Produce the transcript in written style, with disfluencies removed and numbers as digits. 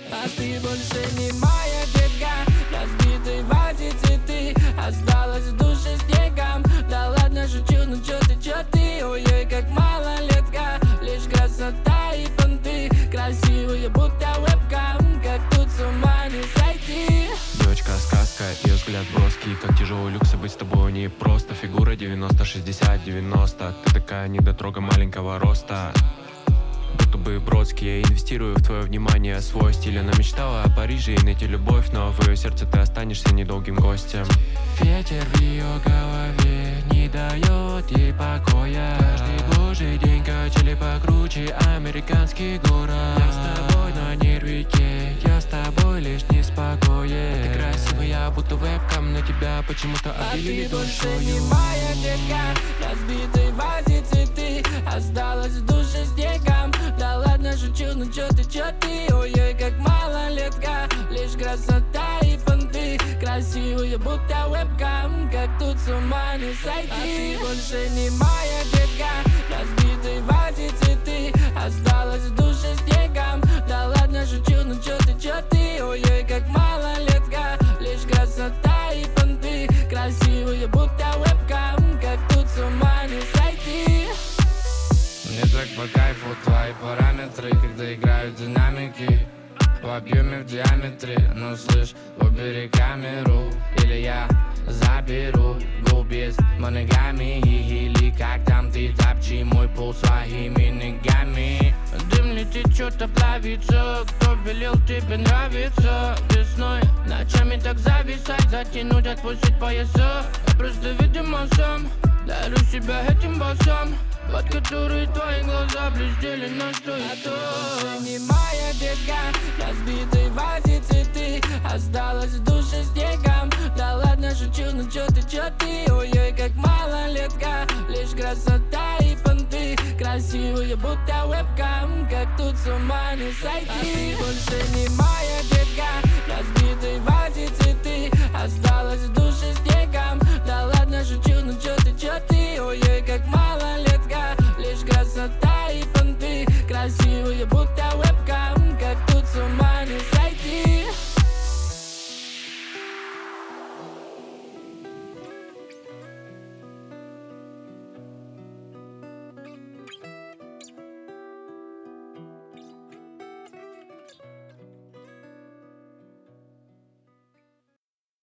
А ты больше не моя детка. Разбитые в вазе цветы, осталась в душе снегом. Да ладно, шучу, ну чё ты, ой-ой, как малолетка. Лишь красота и понты, красивые, будто вебкам. Как тут с ума не сойти. Девочка сказка, ее взгляд броский. Как тяжелый люкс, быть с тобой не просто. Фигура 90-60-90. Ты такая недотрога маленького роста. Будто бы Бродский, я инвестирую в твое внимание свой стиль. Она мечтала о Париже и найти любовь, но в ее сердце ты останешься недолгим гостем. Ветер в ее голове не дает ей покоя. Каждый божий день качели покруче американский город. Я с тобой на нервике, я с тобой лишь неспокоен. Ты красивая, будто вебкам, на тебя почему-то обделили душою. А ты больше не моя детка. Разбитые в вазе цветы, осталась в душе снегом. Да ладно, шучу, ну чё ты, ой-ой, как малолетка. Лишь красота и понты, красивые, будто вебкам. Как тут с ума не сойти. А ты больше не моя детка. Разбитые в вазе цветы, осталась в душе снегом. Да ладно, шучу, ну чё ты, ой-ой, как малолетка. Лишь красота и понты, красивые, будто вебкам. Как тут с ума не сойти. Мне так по кайфу твои параметры, когда играют динамики в объеме, в диаметре. Ну слышь, убери камеру, или я заберу губ без моногами. Или как там ты топчи мой пол своими ногами. Дым летит, что-то плавится. Кто велел тебе нравиться весной? Ночами так зависать, затянуть, отпустить пояса. Я просто, видимо, сам дарю себя этим басом, под который твои глаза блестели на что и А ты что. больше не моя детка. Разбитые в вазе цветы, осталась в душе снегом. Да ладно, шучу, ну чё ты, ой-ой, как малолетка. Лишь красота и понты, красивые, будто вебкам. Как тут с ума не сойти. А ты больше не моя детка.